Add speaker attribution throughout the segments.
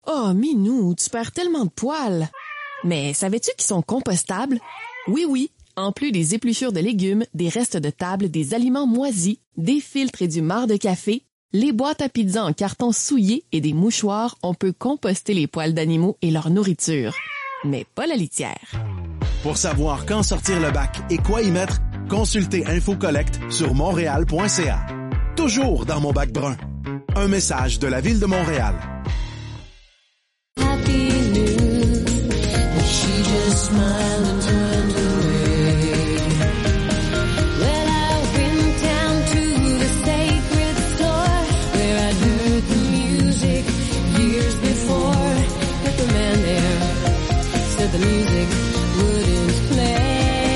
Speaker 1: Oh, Minou, tu perds tellement de poils! Mais savais-tu qu'ils sont compostables? Oui, en plus des épluchures de légumes, des restes de table, des aliments moisis, des filtres et du marc de café, les boîtes à pizza en carton souillé et des mouchoirs, on peut composter les poils d'animaux et leur nourriture. Mais pas la litière.
Speaker 2: Pour savoir quand sortir le bac et quoi y mettre, consultez InfoCollect sur montréal.ca. Toujours dans mon bac brun. Un message de la Ville de Montréal.
Speaker 3: Happy news, she just smiled and turned away. Well, I went down to the sacred store where I'd heard the music years before. But the man there said the music wouldn't play.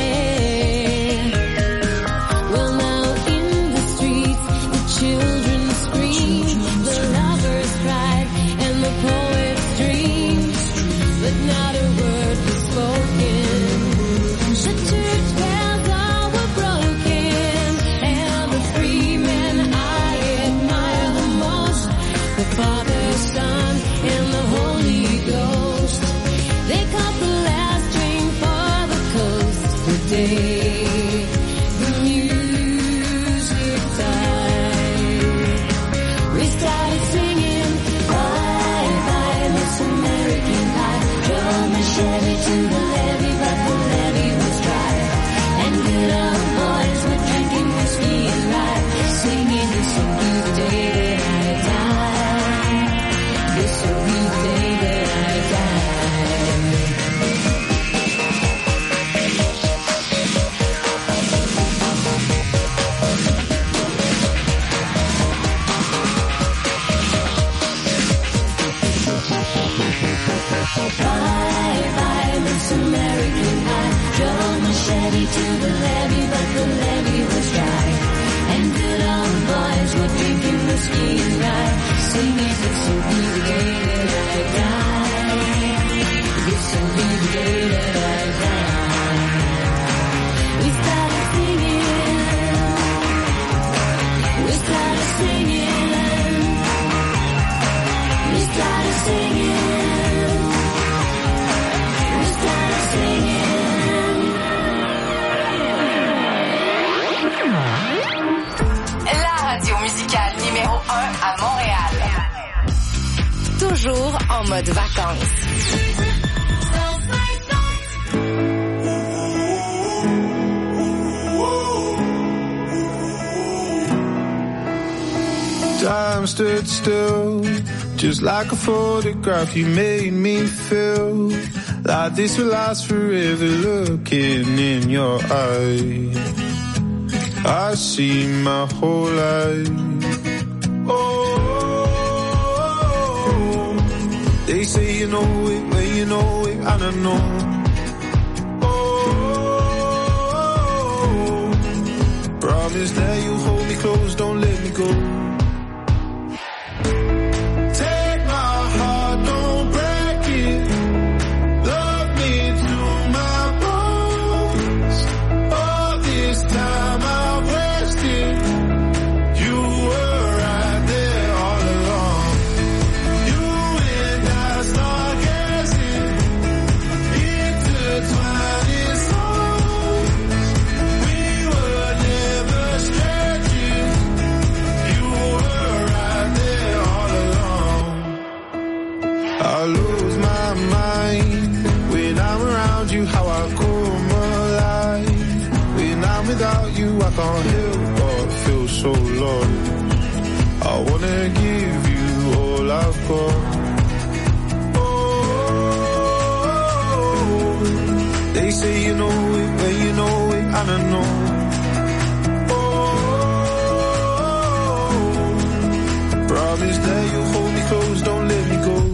Speaker 3: Well, now in the streets, the children scream, the lovers cried, and the poets dreamed, but not a word was spoken. The church bells all were broken, and the three men I admire the most, the Father, Son, and the Holy Ghost. They caught the last train for the coast today. The music died. We started singing, bye bye, Miss American Pie. Drove my Chevy to the levee, but the levee was dry. And good old boys were drinking whiskey and rye, singing, this will be the day that I die. This will be the day that I die. Bye bye, Miss American Pie. Drove my Chevy to the levee, but the levee was dry. And good old boys were drinking whiskey and rye, singing, this will be the day that I die. This will be the day that I die. We started singing. We started singing. We started singing. We started singing.
Speaker 4: La radio musicale numéro 1 à Montréal. Toujours en mode vacances.
Speaker 5: Time stood still, just like a photograph. You made me feel like this will last forever. Looking in your eyes, I see my whole life. Oh, they say you know it when you know it, I don't know. Oh, promise that you hold me close, don't let me go. I lose my mind when I'm around you, how I come alive. When I'm without you, I can't help but feel so lost. I wanna give you all I've got. Oh, they say you know it when you know it, I don't know. Oh, promise that you'll hold me close, don't let me go.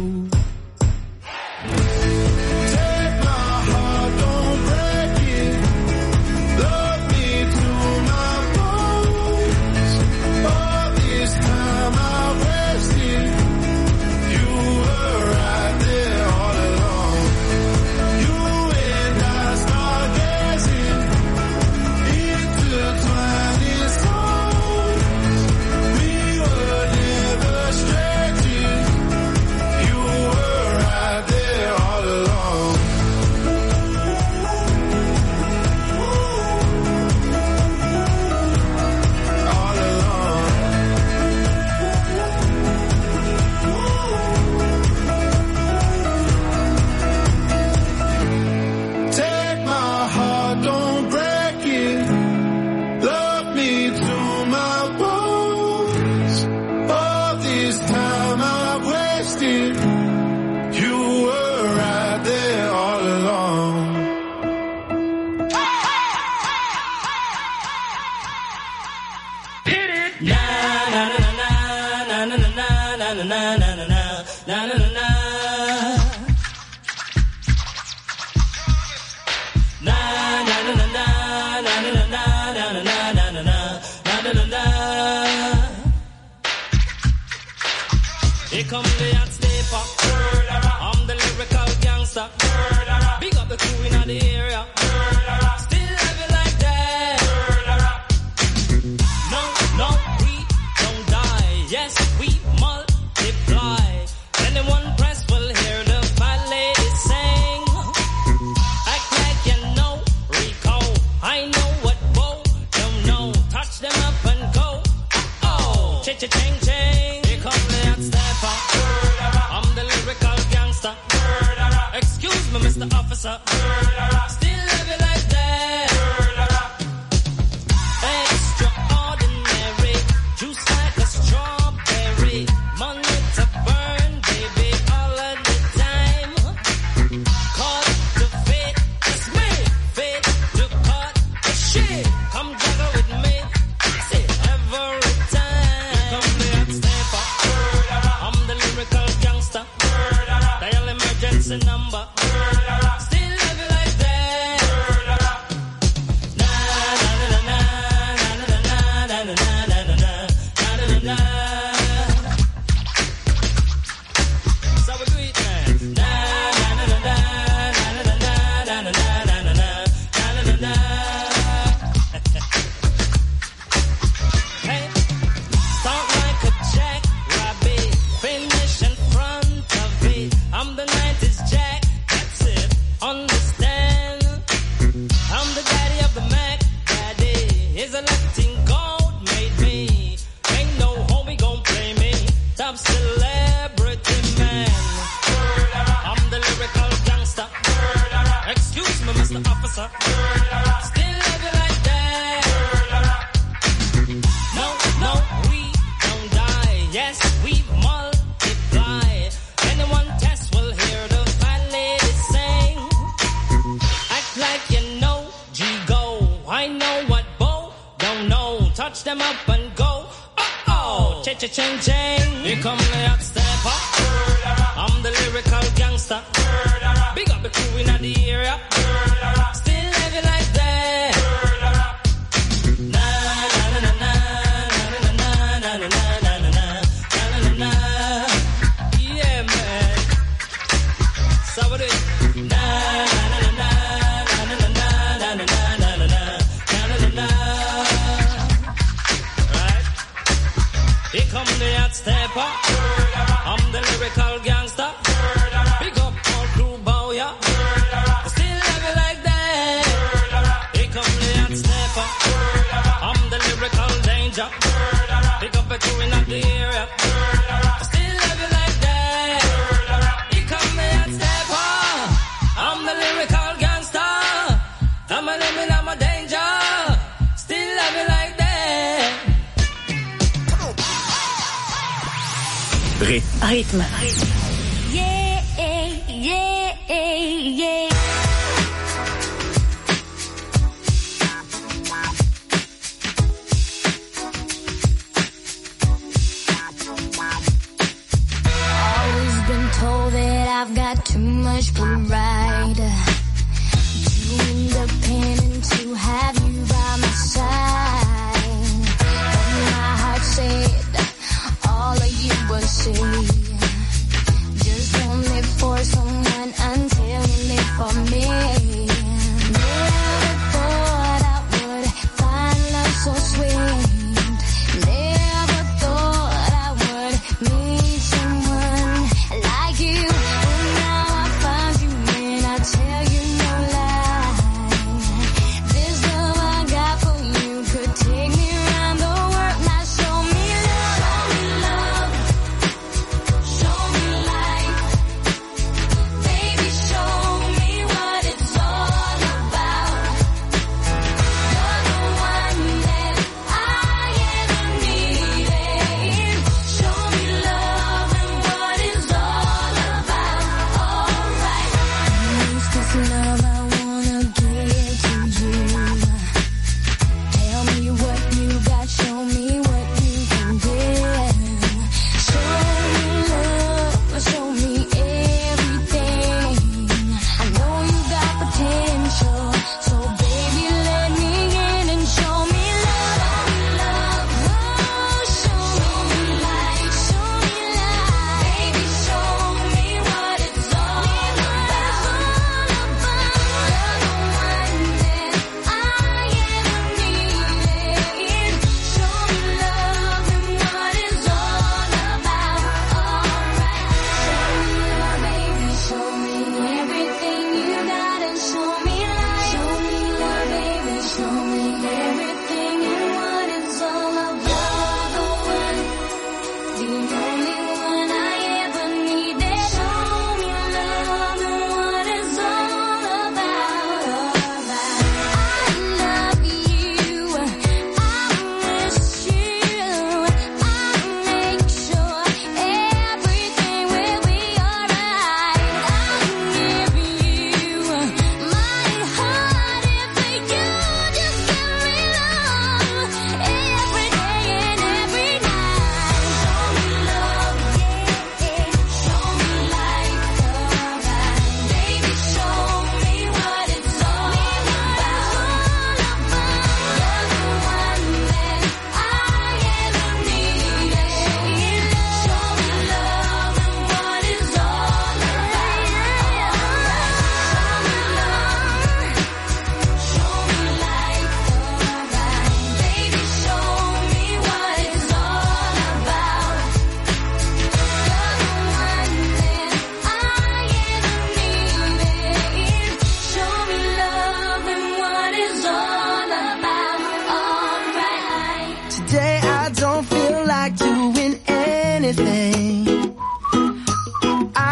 Speaker 3: Stargazing.
Speaker 6: Here come the hot stepper. I'm the lyrical gangster. Big up the crew in the area. Still have it like that. No, we don't die. Yes, we multiply. Anyone press will hear the fat lady sing. Act like you know Rico. I know what Bo don't know. Touch them up and go. Oh, cha-cha-ching-ching. Here come the hot stepper. I'm the lyrical gangster. Excuse me, Mr. Officer. Still love it like that. Extraordinary. Juice like a strawberry. Money to burn, baby, all of the time. Caught the fit, it's me. Fit to cut the shit. Come juggle with me. See, every time. Come the hot stepper. I'm the lyrical gangster. Dial emergency number. Still love it like that. Na na na na na na na na na na na na na. So we do it, man. Na na na na na na na na na na na na. Hey, start like a jackrabbit, finish in front of it. I'm the 90s Jack, that's it. Understand? I'm the daddy of the Mac, daddy. Is a Latin gold made me. Ain't no homie gon' play me. Top celebrity man. I'm the lyrical gangster. Excuse me, Mr. Officer. Still love it like that. No, we don't die. Yes, we multiply. Anyone test will hear the fat lady sing. Act like you know G-Go. I know what Bo don't know. Touch them up and go. Oh, cha-cha-ching-ching. Here come the hot stepper. I'm the lyrical gangster. Big up the crew in the area. Still have it like that. Na na na na na na na na na na na na. Yeah, man. So we do it. Na na na na na na na na na na na. Right. Here come the hot stepper. I'm the lyrical gangster. Big up all crew bow, yeah. Still have it like that. Here come the hot stepper. I'm the lyrical danger. Big up the crew in the area. Still have it like that. Here come the hot stepper. I'm the lyrical gangster. I'm a limit, I'm a danger. Still have it like that.
Speaker 7: Rythme.
Speaker 3: Yeah, yeah, yeah. Always been told that I've got too much pride. Too independent to have you by my side. But my heart said all of you will say. Just don't live for someone until you live for me. Never thought I would find love so sweet. Never thought I would meet someone like you. But now I find you and I tell you no lie. This love I got for you could take me around the world. Now show me love.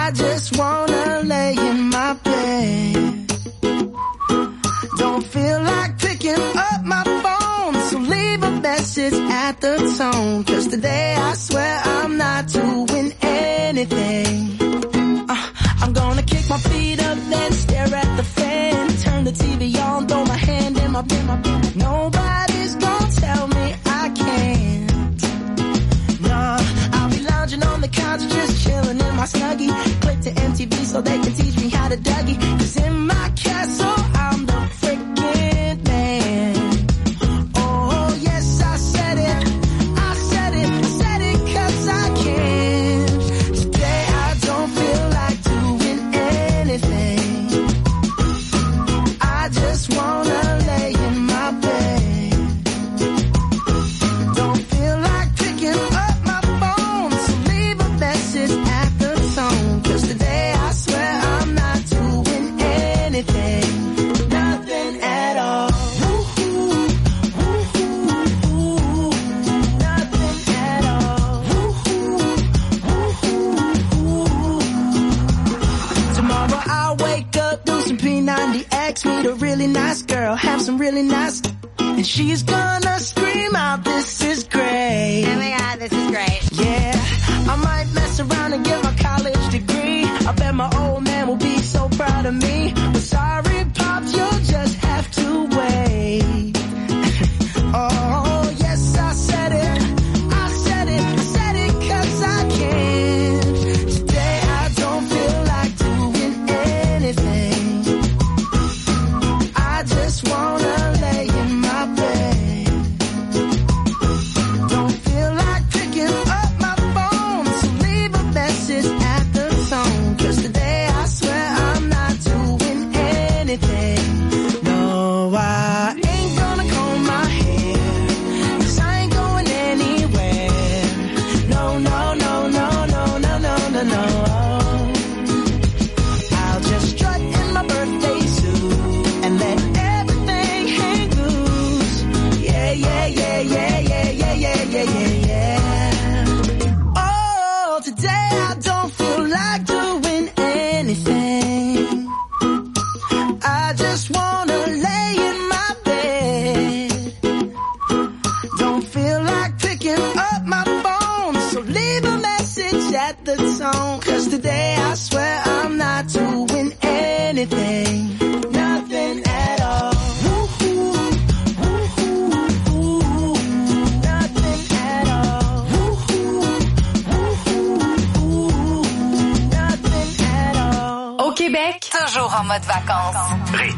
Speaker 7: I just wanna lay in my bed. Don't feel like picking up my phone, so leave a message at the tone. 'Cause today I swear I'm not doing anything. I'm gonna kick my feet up, then stare at the fan. Turn the TV on, throw my hand in my bed. Nobody's gonna tell me I can't. Nah, I'll be lounging on the couch, just chilling in my Snuggie. Click to MTV so they can teach me how to Dougie. 'Cause in my castle, I'm the freaking man. Oh, yes, I said it. I said it. I said it 'cause I can. Today I don't feel like doing anything. I just wanna lay in my bed. Don't feel like picking up my phone, so leave a message at the tone. 'Cause today I swear I'm not doing anything. Nothing at all. Woo-hoo, woo-hoo, woo-hoo. Nothing at all. Woo-hoo, woo-hoo, woo-hoo. Tomorrow I'll wake up, do some P90X, meet a really nice girl, have some really nice, and she's gonna scream out, "This is great."
Speaker 8: Oh my God, this is great.
Speaker 7: Yeah, I might mess around and get my college degree. I bet my old man will be so proud of me. But sorry, Pops, you'll just have to wait. Oh, yes, I said it. I said it. I said it 'cause I can. Today I don't feel like doing anything. I just wanna lay in my bed. Don't feel like picking up my phone, so leave a message at the tone. 'Cause today I swear I'm not doing anything. No, I ain't gonna comb my hair, 'cause I ain't going anywhere. No, no, no, no, no, no, no, no, no. I'll just strut in my birthday suit and let everything hang loose. Yeah, yeah, yeah, yeah, yeah, yeah, yeah, yeah, yeah, yeah. Oh, today I don't feel like doing anything. I just wanna lay in my bed. Don't feel like picking up my phone, so leave a message at the tone. 'Cause today I swear I'm not doing anything. Nothing at all. Woo-hoo, woo-hoo, woo-hoo. Nothing at all. Woo-hoo, woo-hoo, woo-hoo. Nothing at all.
Speaker 4: Au Québec, toujours en mode vacances.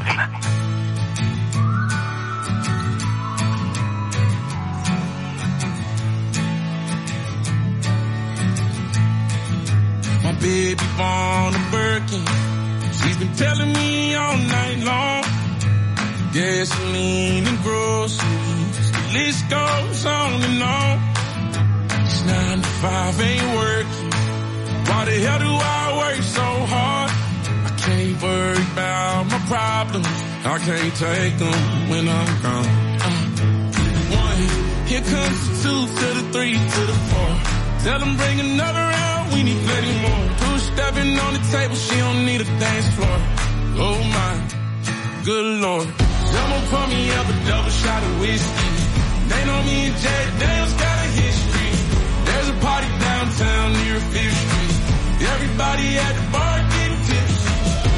Speaker 9: My baby born a Birkin. She's been telling me all night long. Gasoline and groceries, the list goes on and on. It's 9 to 5, ain't working. Why the hell do I work so hard? I can't worry about my problems. I can't take them when I'm gone. 1, here comes the 2 to the 3 to the 4. Tell them bring another round, we need plenty more. 2 stepping on the table, she don't need a dance floor. Oh my, good Lord. Someone pour me up a double shot of whiskey. They know me and Jay Daniels got a history. There's a party downtown near 5th Street. Everybody at the bar getting tipsy.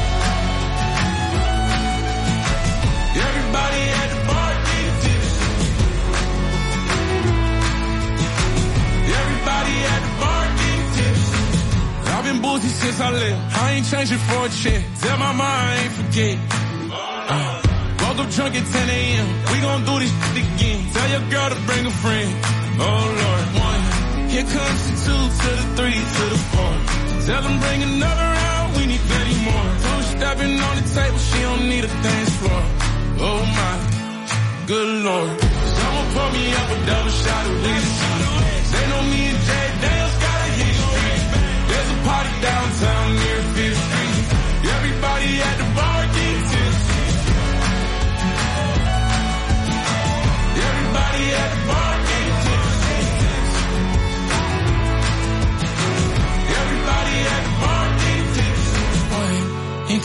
Speaker 9: Everybody at the bar getting tipsy. Everybody at the bar getting tipsy. I've been boozy since I left. I ain't changing for a check. Tell my mind I ain't forget. Woke up drunk at 10 a.m. We gon' do this shit again. Tell your girl to bring a friend. Oh Lord. 1, here comes the 2 to the 3 to the 4. Tell them bring another round, we need plenty more. 2 stepping on the table, she don't need a dance floor. Oh my, good Lord. Someone pour me up a double shot of whiskey. They know me and Jay Daniels got a history. There's a party downtown near 5th Street. Everybody at the bar getting tipsy. Everybody at the bar getting tipsy. Everybody at the bar getting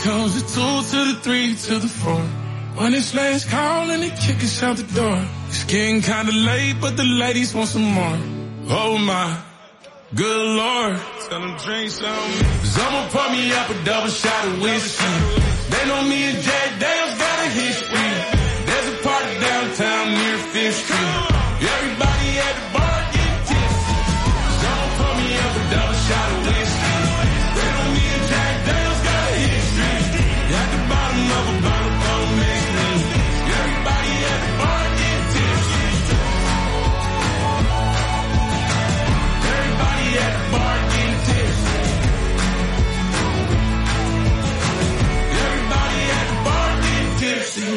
Speaker 9: comes the 2 to the 3 to the 4. When it's last call and they kick us out the door. It's getting kinda late, but the ladies want some more. Oh my, good Lord. Tell them drink some. Someone pour me up a double shot of whiskey. They know me and Jack Dale's got a history. There's a party downtown near 5th Street. Everybody at the bar getting tipsy. Someone pour me up a double shot of whiskey. They know me and Jack Dale's got a history. At the bottom of a bottle, don't mix me. Everybody at the bar getting tipsy. Everybody at the bar getting tipsy. Everybody at the bar getting tipsy.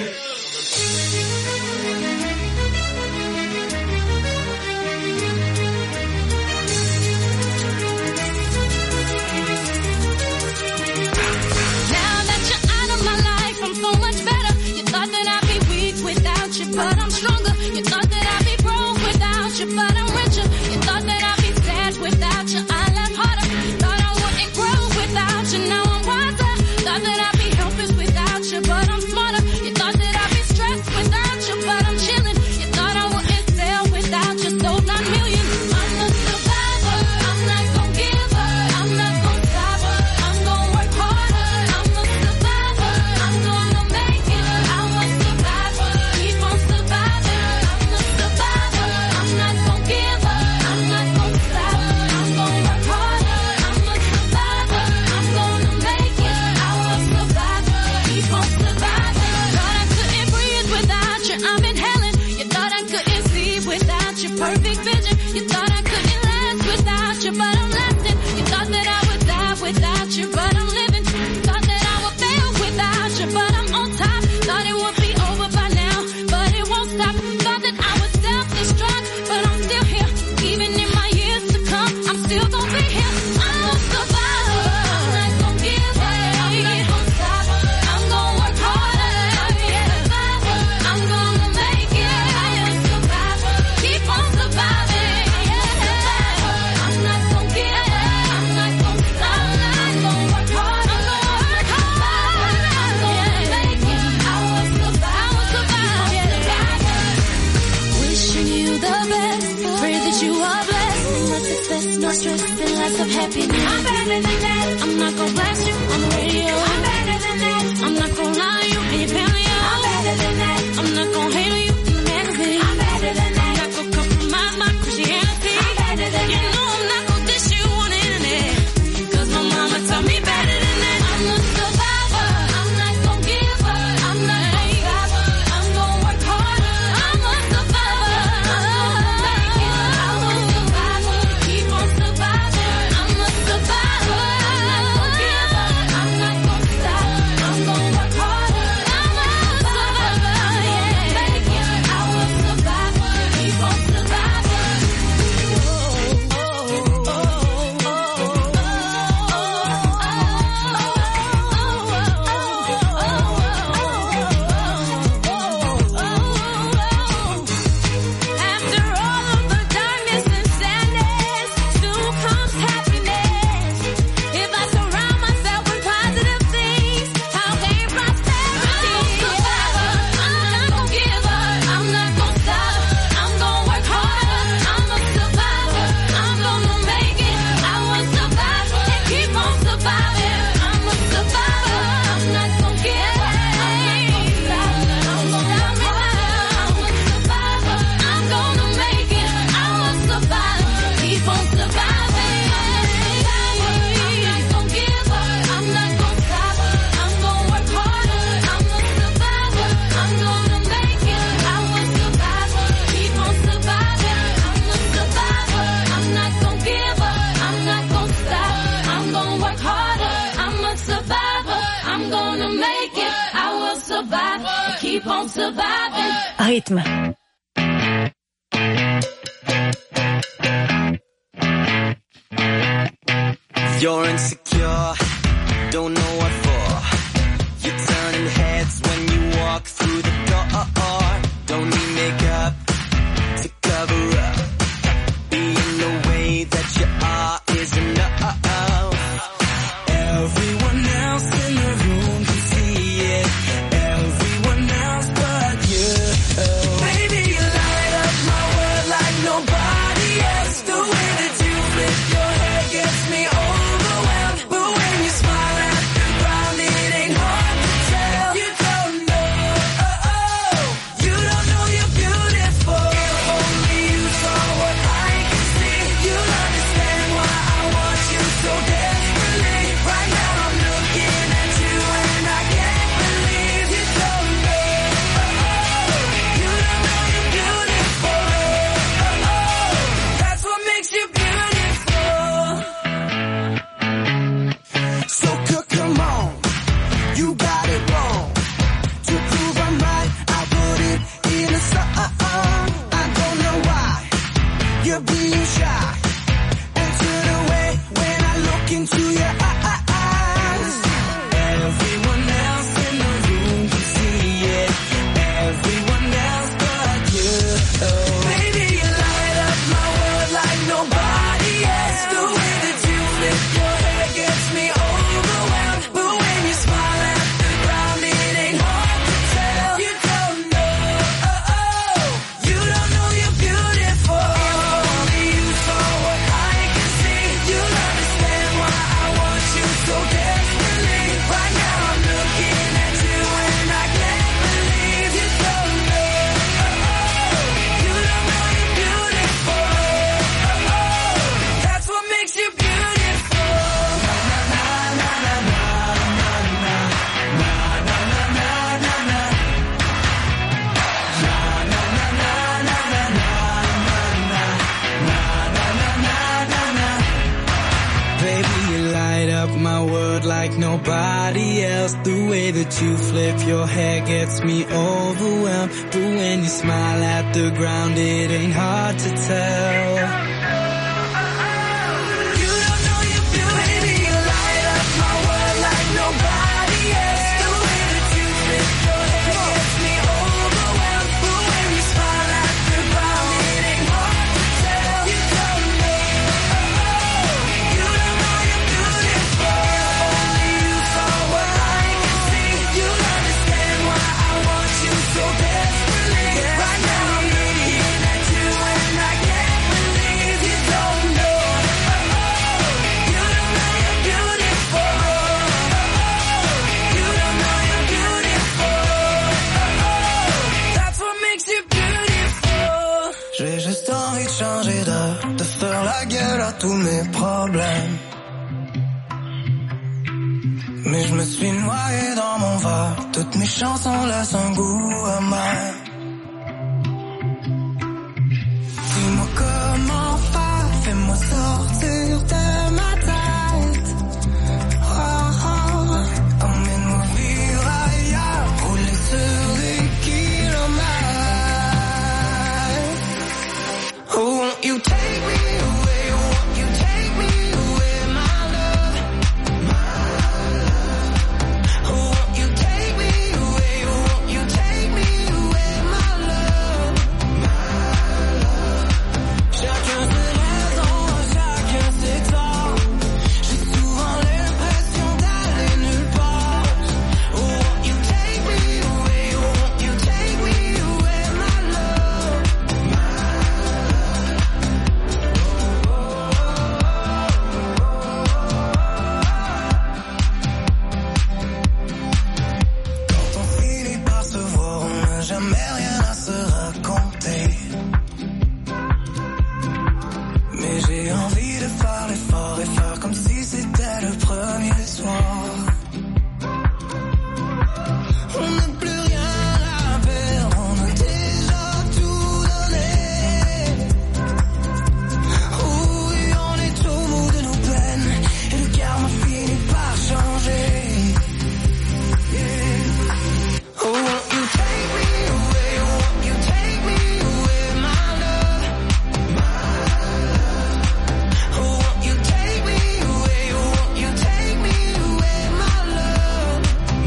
Speaker 3: But I'm stronger. You thought that I'd be broke without you, but I'm richer. You thought that I'd be sad without you, I laugh harder. Thought I wouldn't grow without you, now I'm wiser. Thought that I'd be helpless without you, but I'm smarter. You thought that I'd be stressed without you, but I'm chilling. You thought I wouldn't sell without you, sold 9 million. I'm a survivor, I'm not gon' give up, I'm not gon' stop, I'm gon' work harder. I'm a survivor, I'm gonna make it, I'm a survivor. Keep on surviving, I'm a survivor. I'm not gon' give up, I'm not gon' stop, I'm gon' work harder. I'm a survivor, I'm gonna make it, I'm a survivor. Keep on surviving. Thought I couldn't breathe without you, I'm inhaling. You thought I couldn't see without your perfect vision. You thought I couldn't last without you, but I'm lasting. You thought that I would die without you, but I'm living. Thought that I would fail without you, but I'm on top. Thought it would be over by now, but it won't stop. Thought that I would self-destruct, but I'm still here. Even in my years to come, I'm still gonna be here. I'm a survivor, I'm not gonna give up, I'm not gonna stop, I'm gonna work harder. I'm a survivor, I'm gonna make it. I'm a survivor, keep on surviving. I'm not gonna give up, I'm not gonna stop, I'm gonna work harder. I'm gonna make it. I will survive, wishing you the best, pray that you are blessed. No success, no stress, and lots of happiness. I'm better than that. I'm not gonna blast you on the radio. I'm better than that. I'm not gonna lie to you and your family. I'm better than that. I'm not gonna hate on you in the magazine. I'm better than that. I'm not gonna compromise my Christianity. I'm better than that. You know I'm not gonna dish you on the internet, 'cause my mama taught me better than that. I'm a survivor, I'm not gonna give up, I'm not gonna stop, I'm gonna work harder. I'm a survivor, I'm gonna make it. I'm a survivor, keep on surviving. I'm a survivor, I'm not gonna give up, I'm not gonna stop, I'm gonna work harder. I'm a survivor, yeah, make it. I will survive, keep on surviving. After all of the darkness and sadness, soon comes happiness. If I surround myself with positive things, I'll gain prosperity. I'm a survivor, I'm not gonna give up, I'm not gonna stop, I'm gonna work harder. I'm a survivor, I'm gonna make it. I will survive and keep on surviving. I'm a survivor, I'm not gonna give up, I'm not gonna stop, I'm gonna work harder. I'm a survivor, I'm gonna make it. I will survive, keep on surviving. I'm not gonna give up, I'm not gonna stop, I'm gonna work harder. I'm a survivor, I'm gonna make it. I will survive, keep on surviving. I'm a survivor, I'm not gonna give up, I'm not gonna stop, I'm gonna work harder. I'm a survivor, I'm gonna make it. I will survive, keep on surviving.
Speaker 8: Rythme.
Speaker 10: You're insecure, don't know what for. You're turning heads when you walk through the door. Don't need makeup to cover up. Being the way that you are is enough. Everyone else in the room like nobody else. The way that you flip your hair gets me overwhelmed. But when you smile at the ground, it ain't hard to tell.
Speaker 7: J'ai juste envie de changer d'air, de faire la gueule à tous mes problèmes. Mais je me suis noyé dans mon verre, toutes mes chansons laissent un goût amer. Dis-moi comment faire, fais-moi sortir de ma tête. Oh, oh, emmène-moi vivre ailleurs, rouler sur des kilomètres. Oh, won't you take me away, won't you take me away, my love, oh, won't you take me away, won't you take me away, my love, chacun ses raisons, chacun ses torts, j'ai souvent l'impression d'aller nulle part, oh, won't you take me away, won't you take me away, my love. Quand on finit par se voir, on n'a jamais rien à se raconter. Mais j'ai envie de faire l'effort et faire comme si c'était le premier soir. On n'a plus rien à perdre, on a déjà tout donné. Oui, on est au bout de nos peines et le karma finit par changer. Oh, won't you take me away, won't you take me away, my love, oh, won't you take me away, won't you take me away, my love,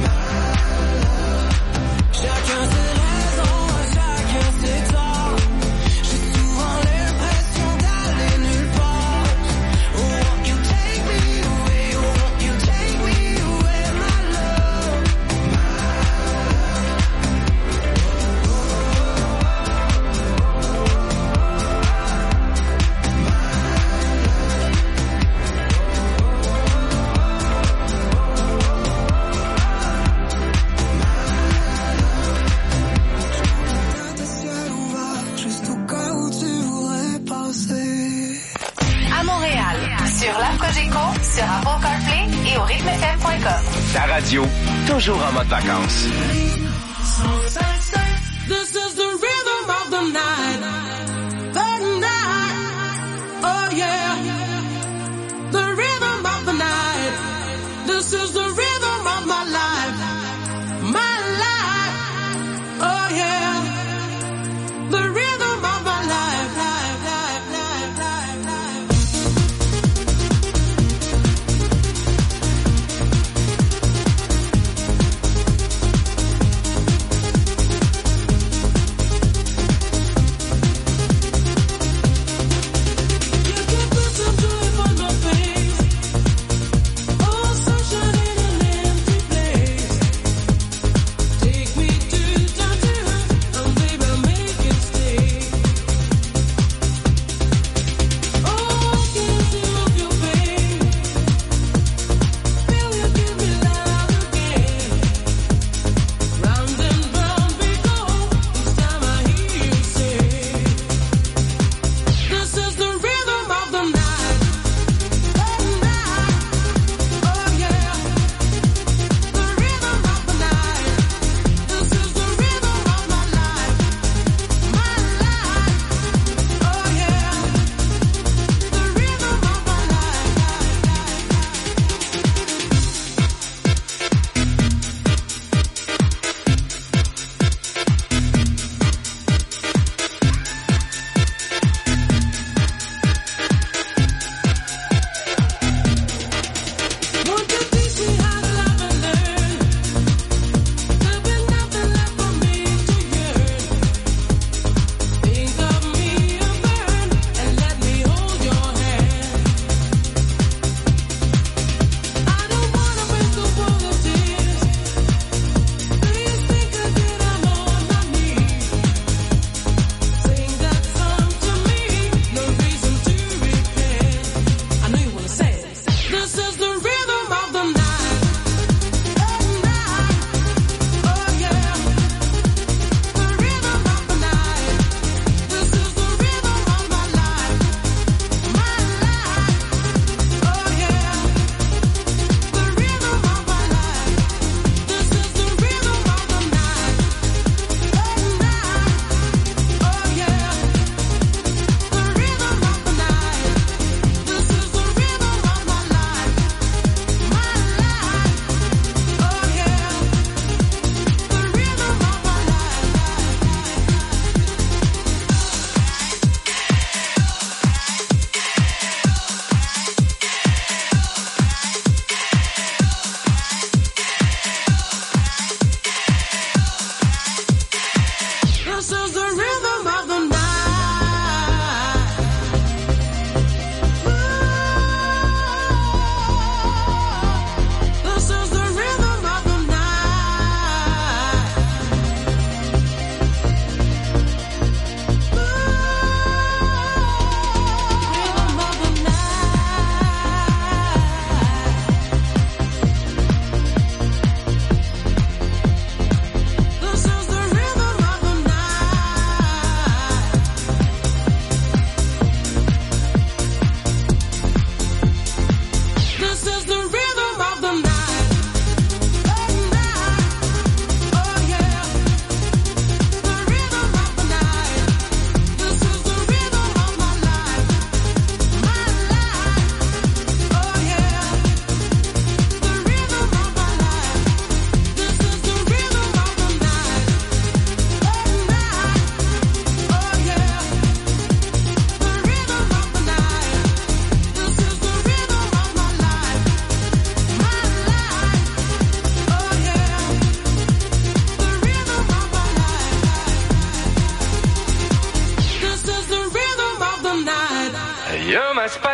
Speaker 7: chacun ses raisons, chacun ses torts, j'ai souvent l'impression d'aller nulle part, oh, won't you take me away, won't you take me away, my love. Juste au cas où tu voudrais passer.
Speaker 4: À Montréal, sur l'app Cogeco, sur Apple CarPlay et au rythmefm.com.
Speaker 8: Ta radio, toujours en mode vacances.
Speaker 6: This is the rhythm of the night. The night. Oh yeah. The rhythm of the night. This is the rhythm of my life. My life. Oh yeah. The rhythm of my life. Life, life, life, life, life. You can put some joy on my face. Oh, sunshine in a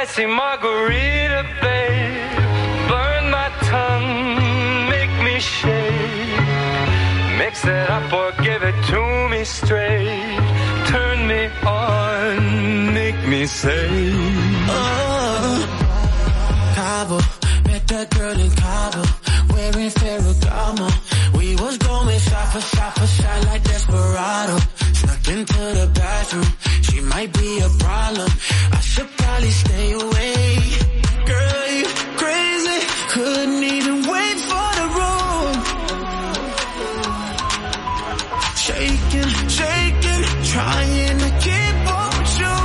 Speaker 11: spicy margarita, babe. Burn my tongue, make me shake. Mix it up or give it to me straight. Turn me on, make me say.
Speaker 7: Cabo, met that girl in Cabo, wearing Ferragamo. We was going shot for shot for shot like Desperado. Snuck into the bathroom, she might be a problem. I should probably stay away. Girl, you crazy, couldn't even wait for the room. Shaking, shaking, trying to keep up with you.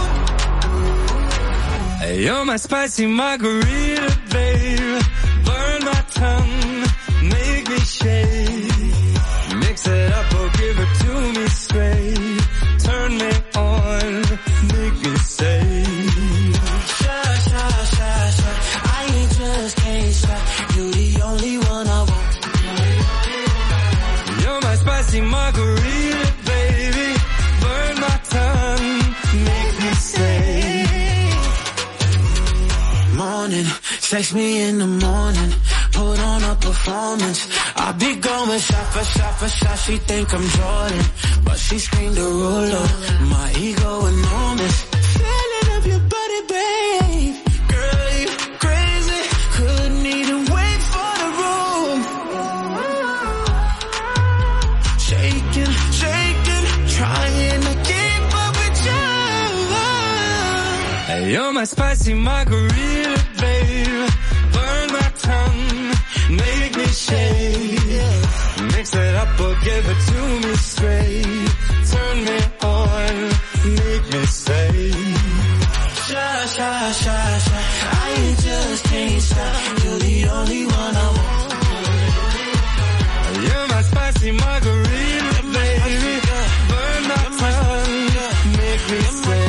Speaker 11: Hey, you're my spicy margarita, babe. Burn my tongue, make me shake. Mix it up or give it to me straight. Turn me on, make me say.
Speaker 7: Sha, sha, sha, sha. I ain't just can't stop. You the only one I want.
Speaker 11: You're my spicy margarita, baby. Burn my tongue, make me say.
Speaker 7: Morning, text me in the morning. Put on a performance. I be going shot for shot for shot. She think I'm Jordan, but she screamed a ruler. My ego enormous. Feeling of your body, babe. Girl, you crazy. Couldn't even wait for the room. Shaking, shaking, trying to keep up with you.
Speaker 11: Hey, you're my spicy margarita, babe. Burn my tongue, make me shake. Mix it up or give it to me straight. Turn me on, make me say.
Speaker 7: Sha, sha, sha, sha. I ain't just can't stop. You're the only one I want.
Speaker 11: You're my spicy margarita, baby. Burn my tongue, make me say.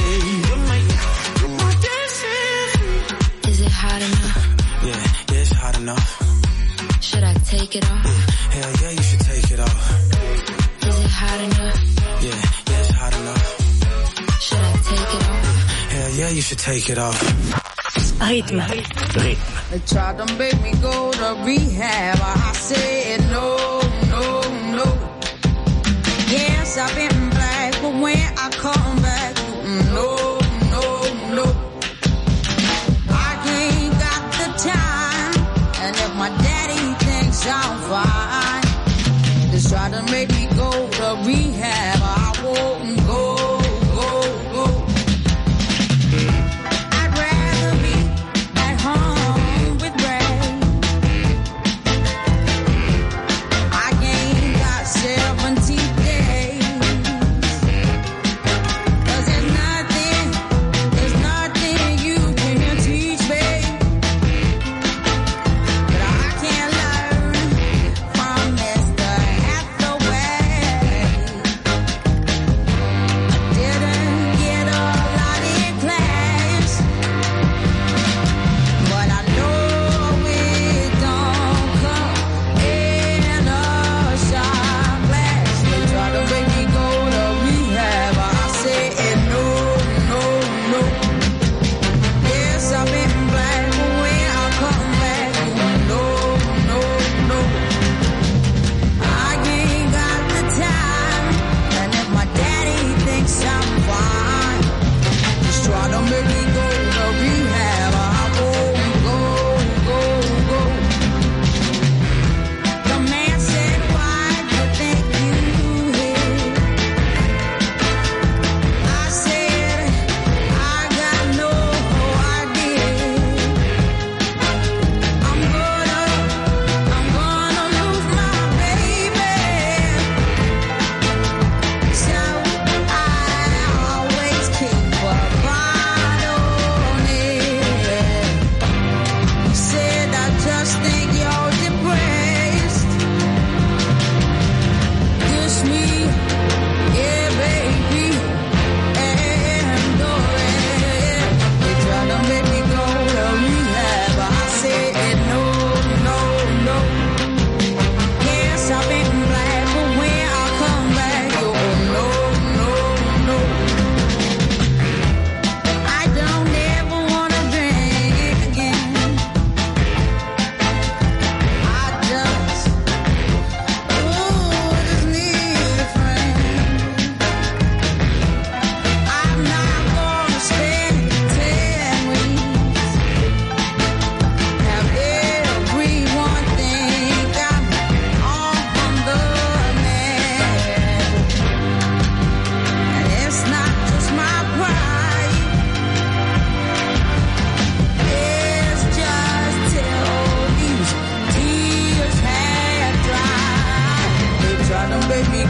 Speaker 3: Is it hot enough?
Speaker 7: Yeah, it's hot enough.
Speaker 3: Should I take it off?
Speaker 7: Hell yeah, you should take it off.
Speaker 3: Is it hot enough?
Speaker 7: Yeah, it's hot enough.
Speaker 3: Should I take it off?
Speaker 7: Hell yeah, you should take it off.
Speaker 12: Rythme.
Speaker 13: They tried to make me go to rehab. I said no, no, no. Yes, I've been black, but when I come back, no, no, no. I ain't got the time, and if my daddy thinks I'm fine, they try to make me go to rehab. I won't go, go, go. I'd rather be at home with Ray. I ain't got 70 days. 'Cause there's nothing you can teach me. But I can learn from Mr. Hathaway.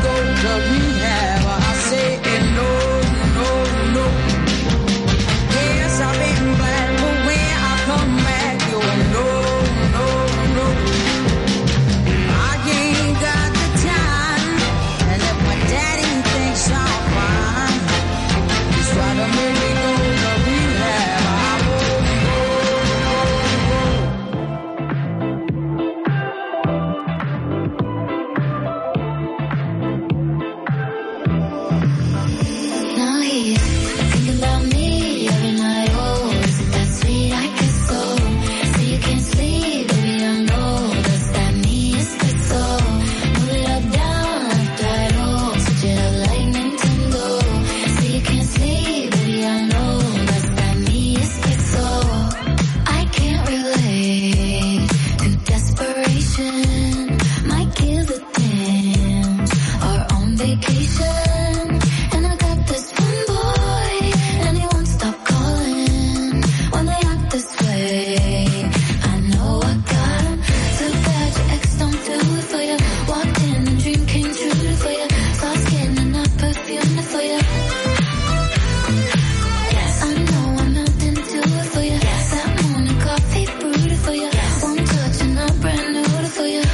Speaker 13: go to rehab. I say no, no, no. Yes, I've been black, but when I come back, you're no, no, no. I ain't got the time, and if my daddy thinks I'm fine, he's trying to make me go to rehab. I won't go.
Speaker 3: Now he's thinking about me every night. Oh, isn't that sweet? I guess so. Say you can't sleep, baby, I know. Does that mean it's good so? Move it up, down, left, right, oh. Switch it up like Nintendo. Say you can't sleep, baby, I know. Does that mean it's good so? I can't relate to desperation. Might give a damn. Are on vacation. And I got this one boy, and he won't stop calling when they act this way. I know I got him. So bad your ex don't do it for you. Walked in and dream came true for you. Soft skin and not perfume for you. Yes, I know I'm melting to it for you. That morning coffee brewed for you. One touch and I'm brand new for you.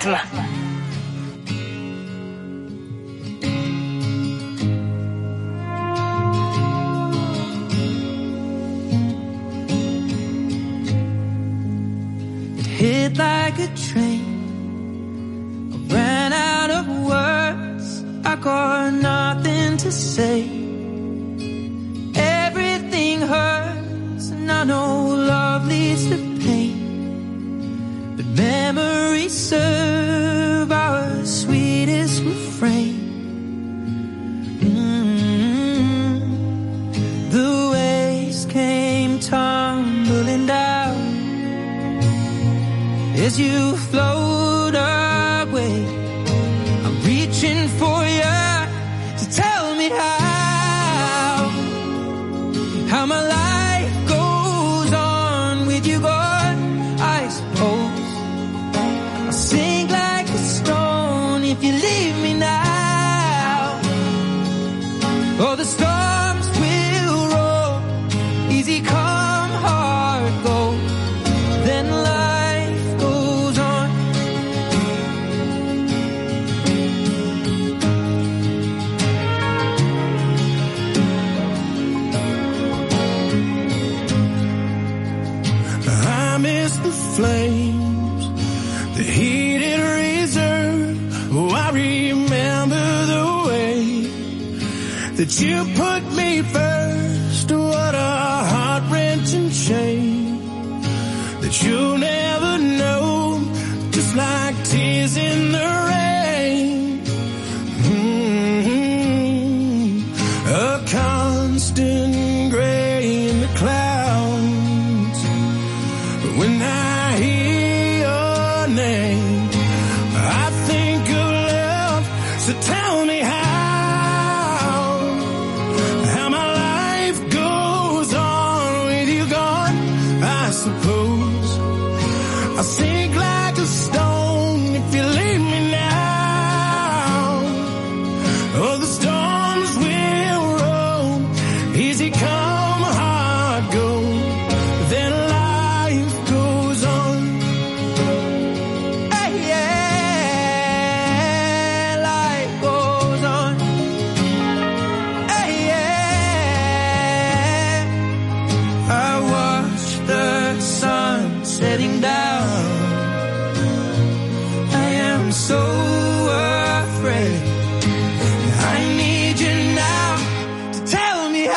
Speaker 4: rythme.
Speaker 12: Hit like a train, I ran out of words, I got nothing to say. Everything hurts and I know love leads to pain, but memories serve our sweetest refrain. The waves came tumbling down as you float away. I'm reaching for you to tell me how my life goes on with you gone. I suppose I'll sink like a stone if you leave me now. Oh, the storms will roll, easy come, hard go. Then life goes on.
Speaker 9: I miss the flames, the heated reserve. Oh, I remember the way that you put me first. What a heart-wrenching shame that you'll never know, just like tears in the rain. A constant gray in the clouds. When I hear your name, I think of love. So tell me how my life goes on with you gone. I suppose I'll sink like a stone if you leave me now. Oh, the storms will roll, easy come, hard go. Then life goes on.
Speaker 12: Hey, yeah, life goes on. Hey, yeah, I watch the sun setting down. I am so afraid. I need you now to tell me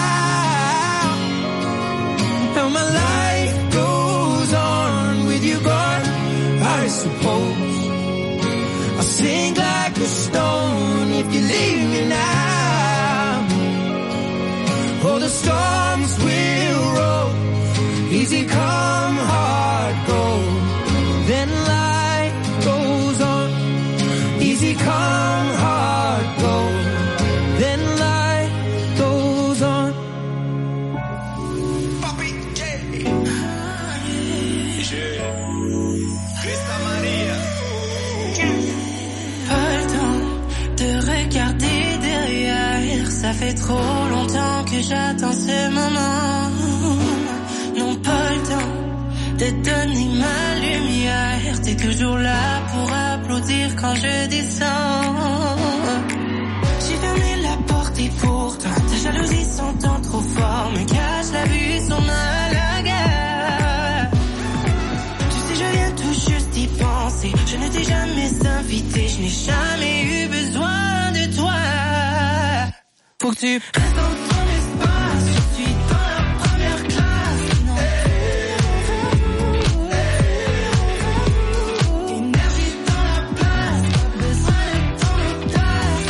Speaker 12: how my life goes on with you gone. I suppose I'll sink like a stone if you leave me now. Oh, the storms will roll, easy come, hard go. Then life goes on, easy come, hard go. Then life goes on.
Speaker 14: Pas le temps de regarder derrière, ça fait trop longtemps que j'attends ce moment. Non, pas le temps de donner ma lumière, t'es toujours là pour applaudir quand je descends. J'ai fermé la porte et pourtant ta jalousie s'entend trop fort, me cache la vue sur ma lagarde. Tu sais, je viens tout juste d'y penser, je ne t'ai jamais invité, je n'ai jamais eu besoin de toi.
Speaker 12: Faut que tu
Speaker 14: restes dans ton espace, je suis dans la première classe. Non. Énergie dans la place, pas besoin de ton audace.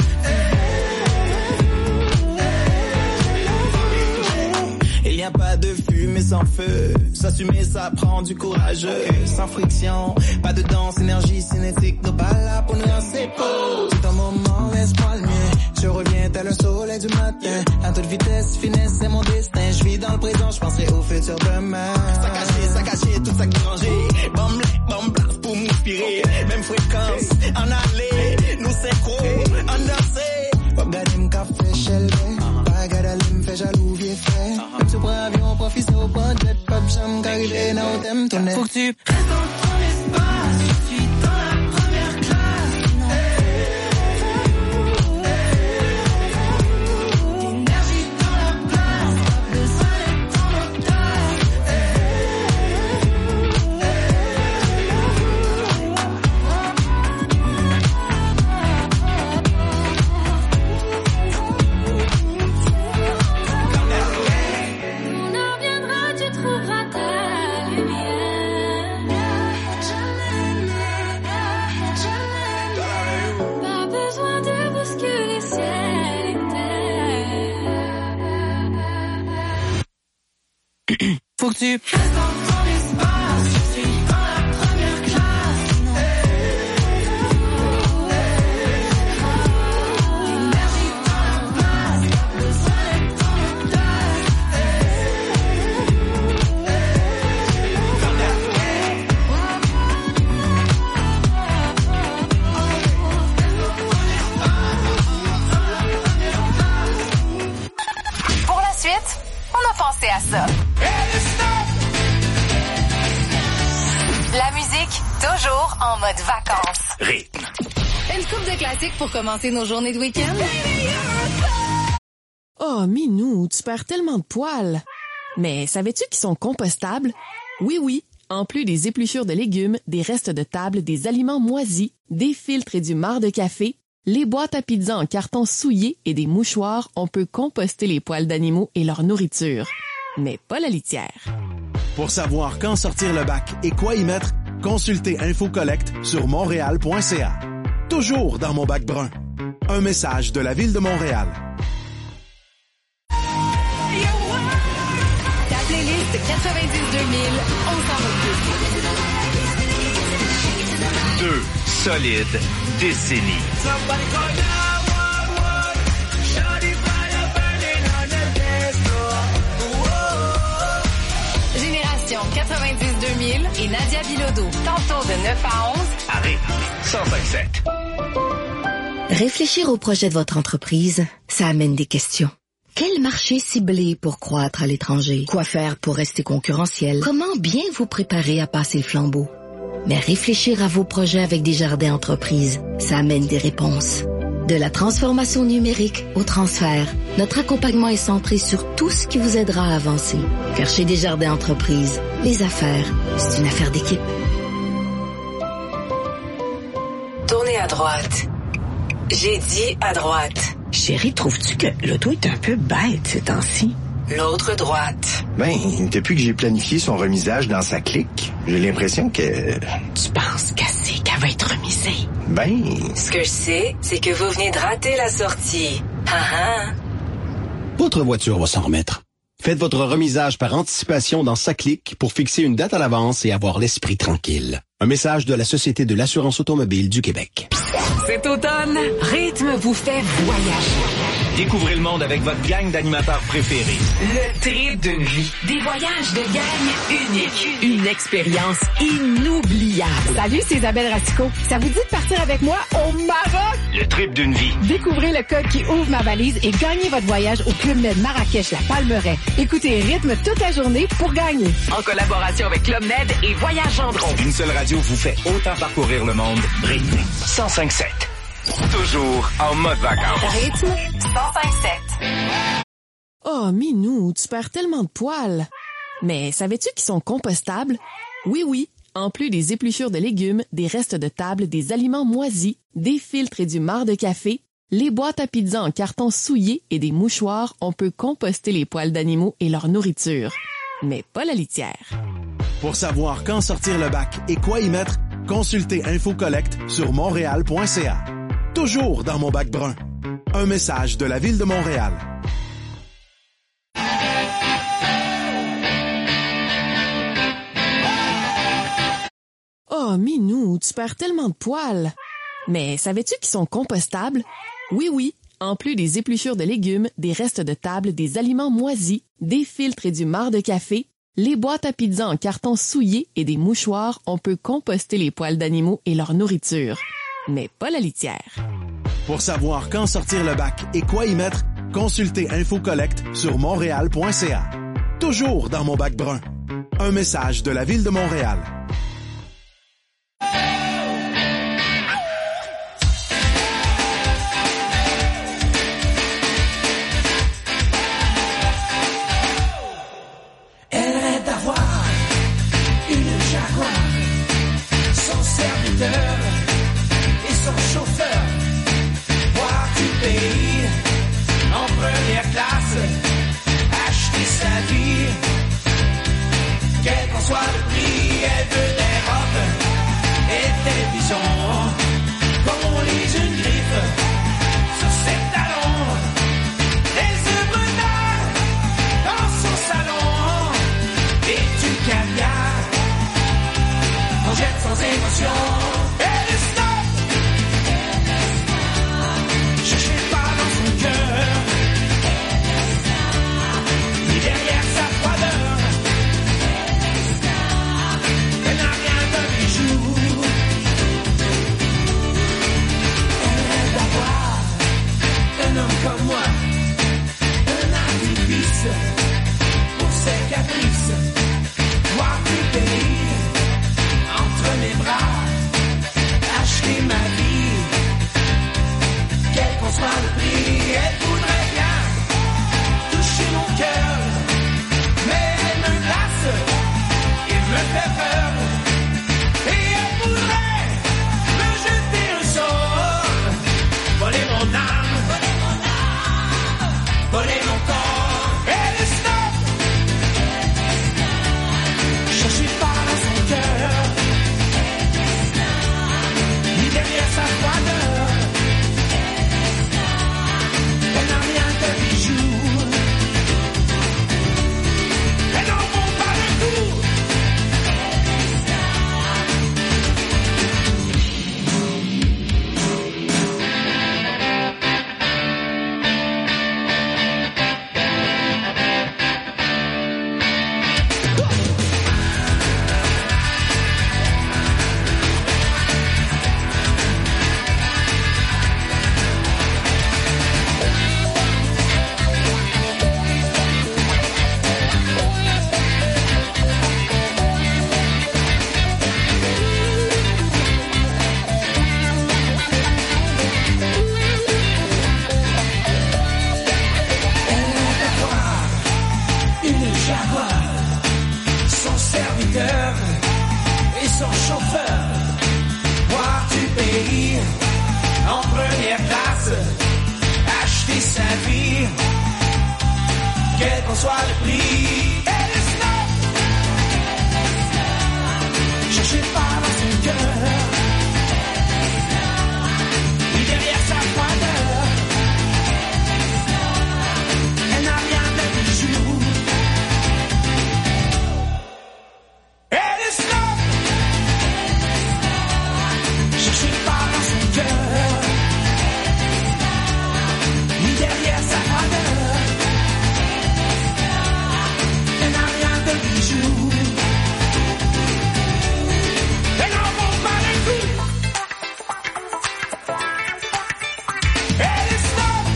Speaker 15: Il n'y a pas de fumée sans feu, s'assumer ça prend du courage, sans friction, pas de danse, énergie cinétique, nos pas là pour nous lancer beau. C'est un moment, laisse-moi le mien, je reviens tel un soleil du matin, à toute vitesse, finesse c'est mon destin, je vis dans le présent, je penserai au futur demain. Ça caché, tout ça qui rangé, bombe blast pour m'inspirer, même fréquence, en aller, nous synchro, en danser, regarde m'café chelvé, pas garder m'fait jaloux vieux frère, même si prends avion, profite au point de pop jam, qu'arrivé dans le thème tourné.
Speaker 12: Faut que tu
Speaker 14: restes dans ton espace, je suis dans la première
Speaker 12: faut que tu...
Speaker 4: Pour la suite, on a pensé à ça. La musique, toujours en mode vacances.
Speaker 8: Rythme.
Speaker 4: Une coupe de classiques pour commencer nos journées de week-end.
Speaker 1: Oh, Minou, tu perds tellement de poils. Mais savais-tu qu'ils sont compostables? Oui, oui. En plus des épluchures de légumes, des restes de table, des aliments moisis, des filtres et du marc de café, les boîtes à pizza en carton souillé et des mouchoirs, on peut composter les poils d'animaux et leur nourriture. Mais pas la litière.
Speaker 2: Pour savoir quand sortir le bac et quoi y mettre, consultez InfoCollect sur montréal.ca. Toujours dans mon bac brun. Un message de la Ville de Montréal.
Speaker 4: Ta playlist 90-2000, on s'en va.
Speaker 8: 2 solides décennies.
Speaker 4: Génération 90-2000 et Nadia Bilodeau. Tantôt de 9 à 11.
Speaker 8: À rythme 105.7.
Speaker 16: Réfléchir au projet de votre entreprise, ça amène des questions. Quel marché cibler pour croître à l'étranger? Quoi faire pour rester concurrentiel? Comment bien vous préparer à passer le flambeau? Mais réfléchir à vos projets avec Desjardins Entreprises, ça amène des réponses. De la transformation numérique au transfert, notre accompagnement est centré sur tout ce qui vous aidera à avancer. Car chez Desjardins Entreprises, les affaires, c'est une affaire d'équipe.
Speaker 17: Tournez à droite. J'ai dit à droite.
Speaker 18: Chérie, trouves-tu que l'auto est un peu bête ces temps-ci?
Speaker 17: L'autre droite.
Speaker 19: Ben, depuis que j'ai planifié son remisage dans sa clique, j'ai l'impression que...
Speaker 18: Tu penses qu'elle va être remisée?
Speaker 19: Ben...
Speaker 17: Ce que je sais, c'est que vous venez de rater la sortie. Ha ha.
Speaker 20: Votre voiture va s'en remettre. Faites votre remisage par anticipation dans sa clique pour fixer une date à l'avance et avoir l'esprit tranquille. Un message de la Société de l'assurance automobile du Québec.
Speaker 21: Cet automne, Rythme vous fait voyager.
Speaker 8: Découvrez le monde avec votre gang d'animateurs préférés.
Speaker 21: Le trip d'une vie. Des voyages de gang uniques. Une expérience inoubliable.
Speaker 22: Salut, c'est Isabelle Racicot. Ça vous dit de partir avec moi au Maroc?
Speaker 8: Le trip d'une vie.
Speaker 22: Découvrez le code qui ouvre ma valise et gagnez votre voyage au Club Med Marrakech La Palmeraie. Écoutez Rythme toute la journée pour gagner.
Speaker 21: En collaboration avec Club Med et Voyage Gendron.
Speaker 8: Une seule radio vous fait autant parcourir le monde. Rythme 105.7. Toujours en mode vacances.
Speaker 4: Rythme 105.7.
Speaker 1: Oh, Minou, tu perds tellement de poils. Mais savais-tu qu'ils sont compostables? Oui, oui. En plus des épluchures de légumes, des restes de table, des aliments moisis, des filtres et du marc de café, les boîtes à pizza en carton souillé et des mouchoirs, on peut composter les poils d'animaux et leur nourriture. Mais pas la litière.
Speaker 2: Pour savoir quand sortir le bac et quoi y mettre, consultez InfoCollect sur montréal.ca. Toujours dans mon bac brun. Un message de la Ville de Montréal.
Speaker 1: Oh, Minou, tu perds tellement de poils. Mais savais-tu qu'ils sont compostables? Oui, oui. En plus des épluchures de légumes, des restes de table, des aliments moisis, des filtres et du marc de café, les boîtes à pizza en carton souillé et des mouchoirs, on peut composter les poils d'animaux et leur nourriture. Mais pas la litière.
Speaker 2: Pour savoir quand sortir le bac et quoi y mettre, consultez InfoCollect sur montréal.ca. Toujours dans mon bac brun. Un message de la Ville de Montréal.
Speaker 12: Elle rêve d'avoir une Jaguar, son serviteur et son chauffeur. Voir du pays en première classe, acheter sa vie, quel qu'en soit le prix, elle
Speaker 7: qu'on soit le prix. Elle voudrait bien toucher mon cœur, mais elle me glace et me fait peur. Et elle voudrait me jeter un sort, voler mon âme, voler mon corps. Elle est stop, cherchez pas dans son cœur, ni derrière sa froideur. Elle n'a rien de bijoux, elle n'en vaut pas le coup. Une Jaguar, son serviteur et son chauffeur. Voir du pays en première classe, acheter sa vie, quel qu'en soit le prix. Elle est snob, cherchez pas dans son cœur, ni derrière sa froideur. Elle n'a rien de bijoux. Elle est snob, cherchez pas dans son cœur, ni derrière sa froideur. Elle n'a rien de bijoux. Elle n'en vaut pas le coup. Elle est snob,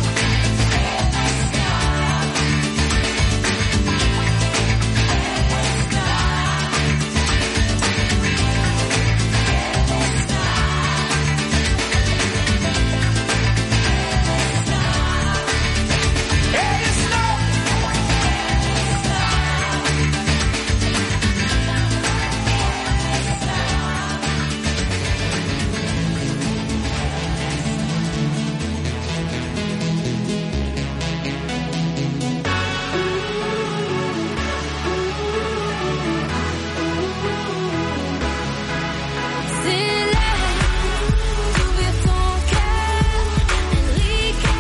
Speaker 3: C'est là d'ouvrir ton cœur, Enrique.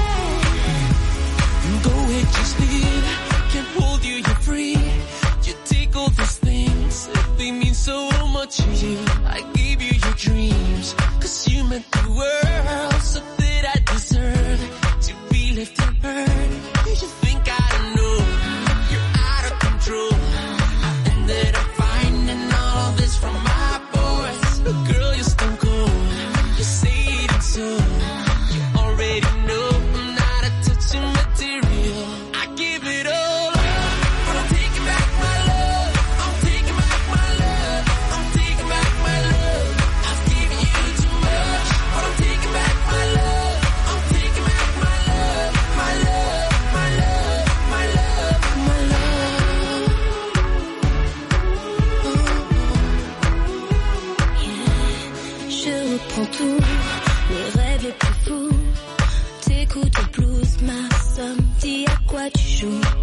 Speaker 7: go ahead, just leave. Can't hold you, you're free. You take all these things, they mean so much to you. I gave you your dreams, 'cause you meant the world. So that I deserve to be left in burn. You think I don't know, you're out of control. I ended up finding all of this from my boys. Girl, you're stone cold, you say it and so. You already know I'm not a touching material. I give it all up, but I'm taking back my love. I'm taking back my love. I'm taking back my love. I've given you too much, but I'm taking back my love. I'm taking back my love, my love, my love, my love, my love.
Speaker 3: Je reprends tout, mes rêves les plus fous. T'écoutes le blues, ma somme, dis à quoi tu joues.